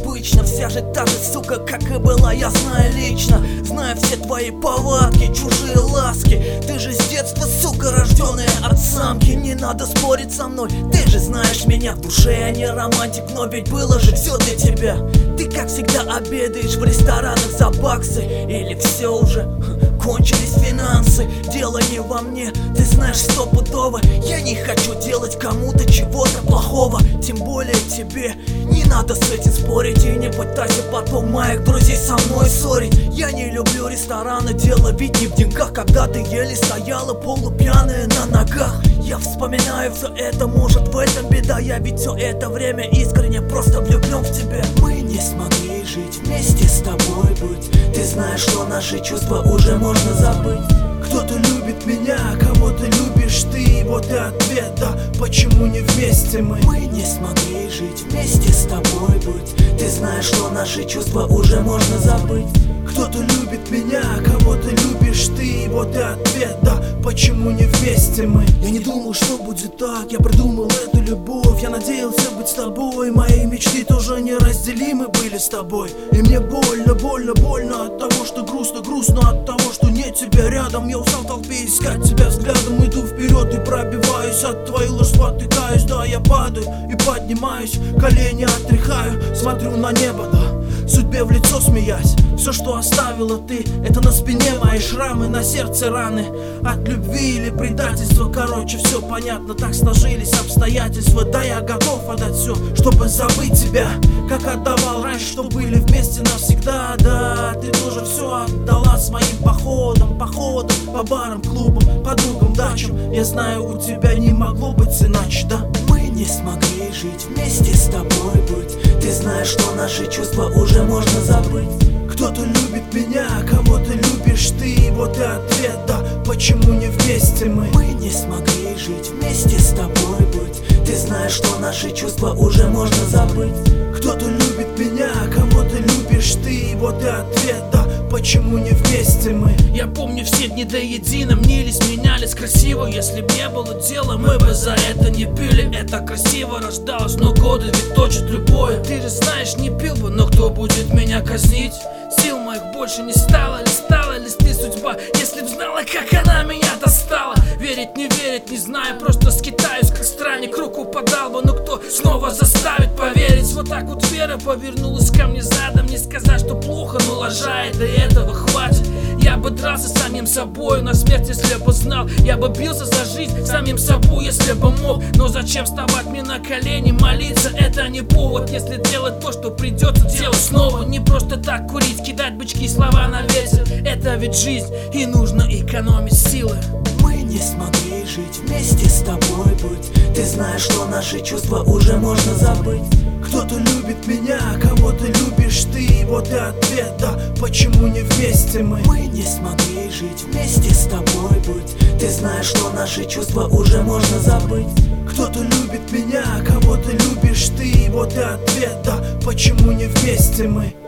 обычно. Вся же та же сука, как и была, я знаю лично. Знаю все твои повадки, чужие ласки. Ты же с детства, сука, рожденная от самки. Не надо спорить со мной, ты же знаешь меня. В душе я не романтик, но ведь было же все для тебя. Ты как всегда обедаешь в ресторанах за баксы. Или все уже кончились финансы? Дело не во мне, ты знаешь стопудово. Я не хочу делать кому-то чего-то плохого, тем более тебе. Не надо с этим спорить, и не пытайся потом моих друзей со мной ссорить. Я не люблю рестораны, дело ведь не в деньгах. Когда ты еле стояла полупьяная на ногах, я вспоминаю все это, может в этом беда. Я ведь все это время искренне просто влюблен в тебя. Мы не смогли жить вместе с тобой быть. Ты знаешь, что наши чувства уже можно забыть. Кто-то любит меня, кого-то любишь ты. Вот и ответ, да, почему не вместе мы? Мы не смогли жить вместе с тобой быть. Ты знаешь, что наши чувства уже можно забыть. Кто-то любит меня, кого-то любишь ты. Вот и ответ, да, почему не вместе мы? Я не думал, что будет так, я придумал эту любовь. Я надеялся быть с тобой, мои мечты тоже неразделимы были с тобой. И мне больно, больно, больно от того, что грустно, грустно от того, что нет тебя рядом. Я устал в толпе искать тебя взглядом, иду вперед и пробиваюсь от твоей лжи, спотыкаюсь. Да, я падаю и поднимаюсь, колени отряхаю, смотрю на небо, да, судьбе в лицо смеясь. Все, что оставила ты, это на спине мои шрамы, на сердце раны от любви или предательства. Короче, все понятно, так сложились обстоятельства. Да, я готов отдать все, чтобы забыть тебя, как отдавал раньше, что были вместе навсегда. Да, ты тоже все отдала своим походам, походам по барам, клубам, подругам, дачам. Я знаю, у тебя не могло быть иначе, да. Мы не смогли жить вместе с тобой быть. Ты знаешь, что наши чувства уже можно забыть. Кто-то любит меня, кого-то любишь ты. Вот и ответ, да, почему не вместе мы? Мы не смогли жить вместе с тобой быть. Ты знаешь, что наши чувства уже можно забыть. Кто-то любит меня, кого-то любишь ты. Вот и ответ, да, почему не вместе мы? Я помню все дни до едино, мнились, менялись красиво. Если б не было дела, мы бы за это не пили. Это красиво рождалось, но годы ведь точат любое. Ты же знаешь, не пил бы, но кто будет меня казнить? Сил моих больше не стало, листала листы судьба. Если б знала, как она меня достала. Верить, не знаю, просто скитаюсь, как странник. Руку подал бы, но кто снова заставит поверить? Вот так вот вера повернулась ко мне задом. Не сказать, что плохо, но лажает, до этого хватит. Я бы дрался с самим собой на смерть, если бы знал. Я бы бился за жизнь самим собой, если бы мог. Но зачем вставать мне на колени, молиться? Это не повод, если делать то, что придется делать снова. Не просто так курить, кидать бычки, слова на ветер. Это ведь жизнь, и нужно экономить силы. Мы не смогли жить вместе с тобой быть. Ты знаешь, что наши чувства уже можно забыть. Кто-то любит меня, кого-то любишь ты. Вот и ответ, да, почему не вместе мы? Мы не смогли жить вместе с тобой быть. Ты знаешь, что наши чувства уже можно забыть. Кто-то любит меня, кого-то любишь ты. Вот и ответ, да, почему не вместе мы?